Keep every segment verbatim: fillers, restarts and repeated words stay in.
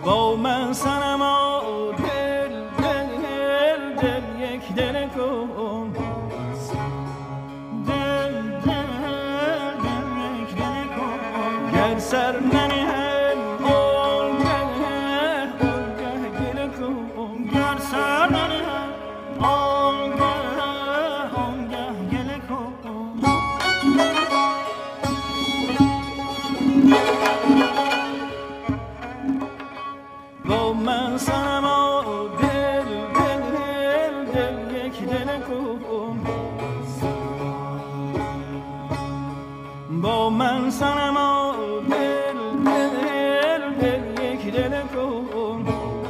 با من صنما دل دل دل دل یک دل کن دل دل دل یک دل کن گر سر ننهم آنگه آنگه گل کن گر سر ننهم آنگه آنگه گل کن با من صنما دل دل دل دل یک دل کن با من صنما دل دل دل یک دل کن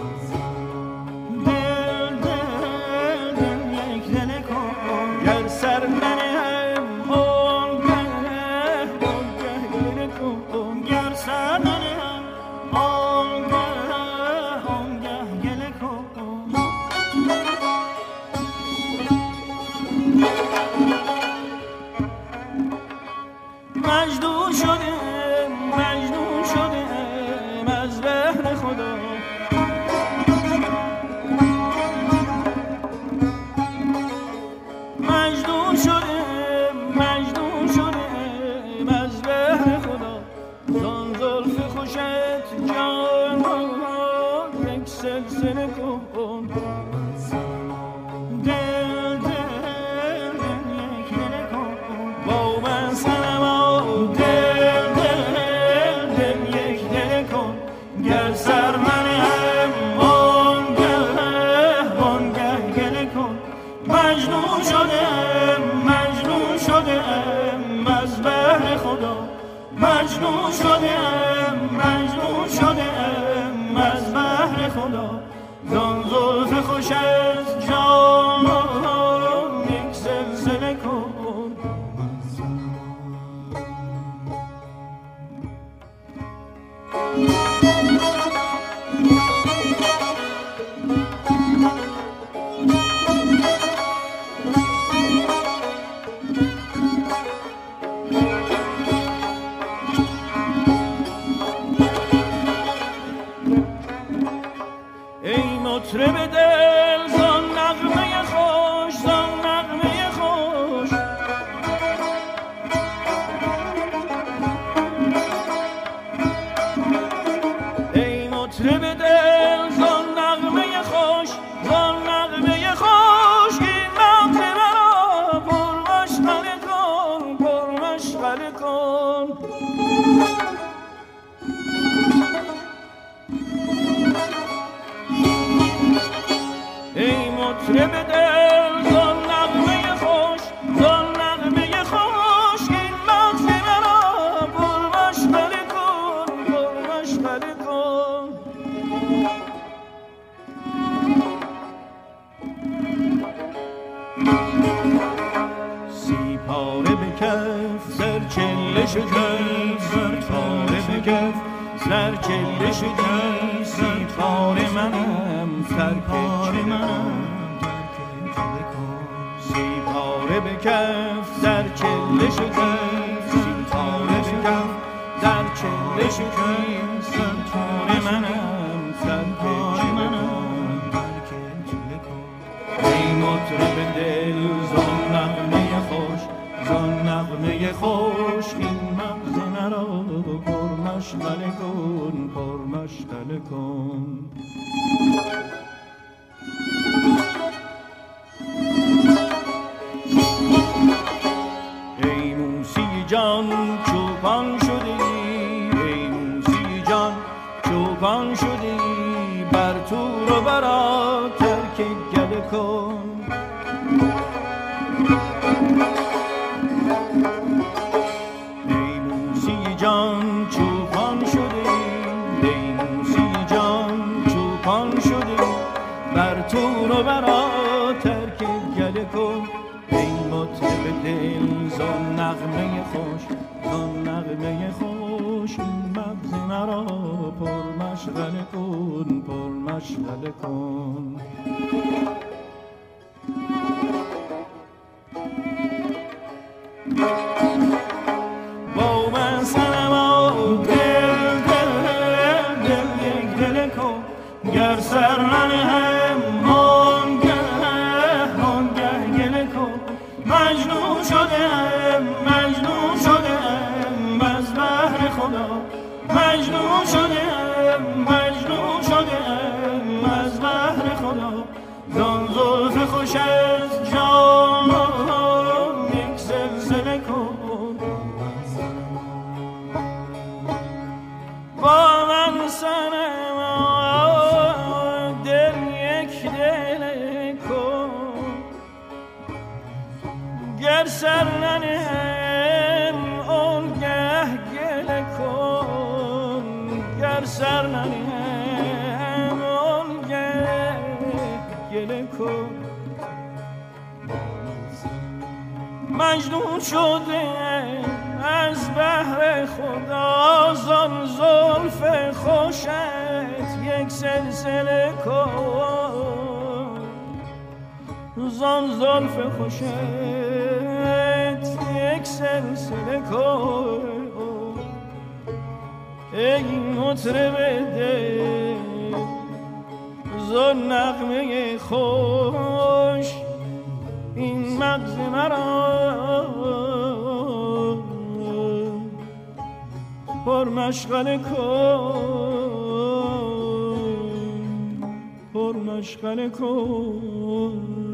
دل دل دل یک دل کن گر سر ننهم آنگه آنگه گل کن گر سر ننهم آنگه مجنون شده مجنون شده از بهر خدا مجنون شده مجنون شده از بهر خدا زان زلف خوشت جان یک سلسله کن دل دل دل یک دل کن با من صنما دل دل دل یک دل کن گر سر ننهم آنگه آنگه گل کن مجنون شدم مجنون شدم از بهر خدا مجنون شدم مجنون شدم از بهر خدا زان زلف خوش از جان یک سلسله کن ای مطرب دل زان نغمه خوش زان نغمه خوش ای مطرب دل زان نغمه خوش زان نغمه خوش این مغز مرا پر مشغله کن پر مشغله کن ای مطرب دل زان نغمه خوش زان نغمه خوش این مغز مرا پر مشغله کن پر مشغله کن سی پاره به کف زر چله شکست زر پاره به کف زر چله شکست سی پاره منم سرپاره منم سی پاره به کف در چله شکست سی پاره به کف در چله شکست سرپاره منم سرپاره منم ای مطرب دل زان نغمه خوش زان نغمه خوش این مغز مرا پر مشغله کن پر مشغله کن ای موسی جان چوپان شدی ای موسی جان چوپان شدی بر تور و برا ترک گله کن ای موسی جان چوپان شدی ای موسی جان چوپان شدی بر تور و برا ترک گله کن ای مطرب دل زان نغمه خوش زان نغمه خوش این مغز مرا پر مشغله کن پر مشغله کن با من صنما دل دل دل یک دل کن گر سر ننهم آنگه آنگه گله کن مجنون شدم مجنون شدم از بحر خدا مجنون شدم مجنون شدم از بحر خدا زان زلف خوش از جان یک زلزله کن با من سنم دل یک دل کن گر سر ننهم آنگه گله کن گر سر ننهم آنگه گله کن مجنون شده از بحر خدا زان زلف خوشت یک سلسله کن زان زلف خوشت یک سلسله کن ای مطرب دل زان نغمه خوش این مغز مرا پر مشغله کن پر مشغله کن